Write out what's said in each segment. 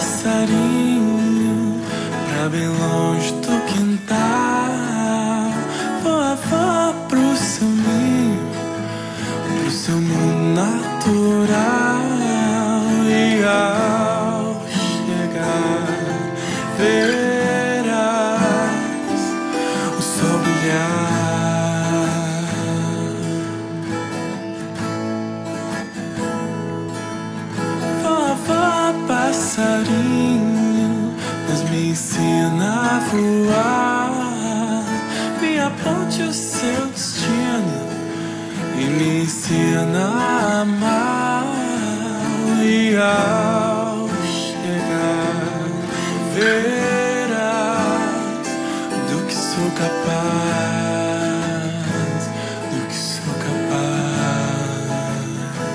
passarinho pra bem longe do quintal. Voa, voa pro seu ninho, pro seu mundo natural. E ao chegar, verás o sol brilhar. Voa, voa, passarinho, mas me ensina a voar. Me aponte o seu destino e me ensina a amar. E ao chegar, verás do que sou capaz, do que sou capaz.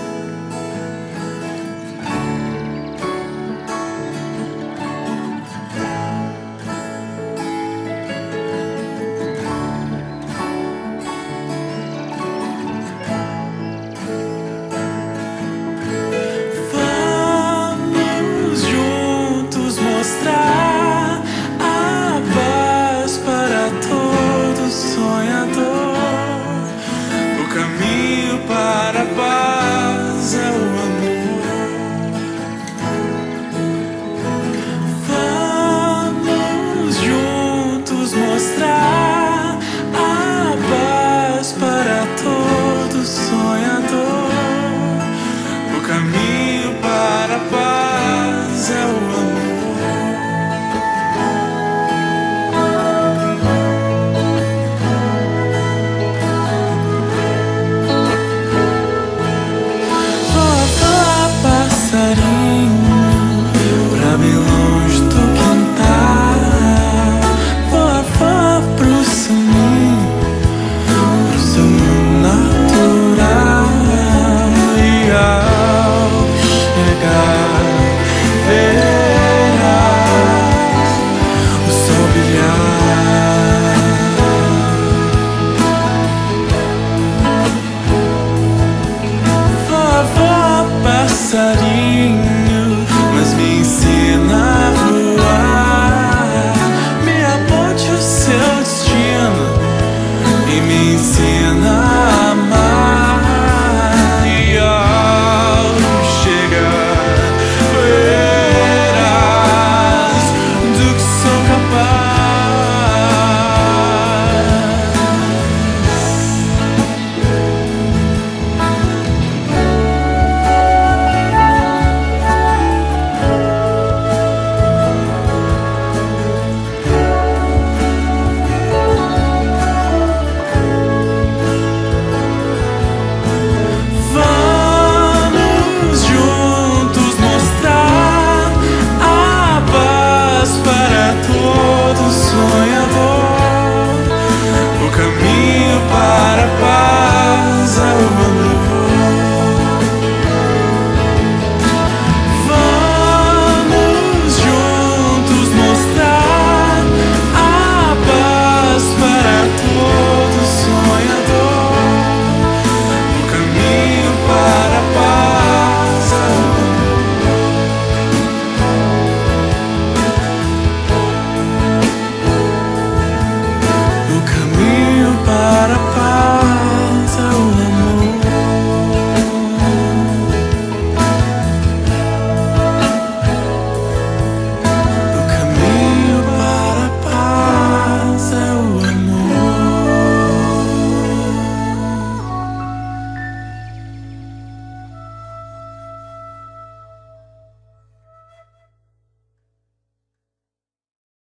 Vamos juntos mostrar a paz para todo sonhador. O caminho para a paz é o amor. Vamos juntos mostrar a paz para todo sonhador. O caminho para a paz é o amor. Voa, voa, passarinho, pra bem longe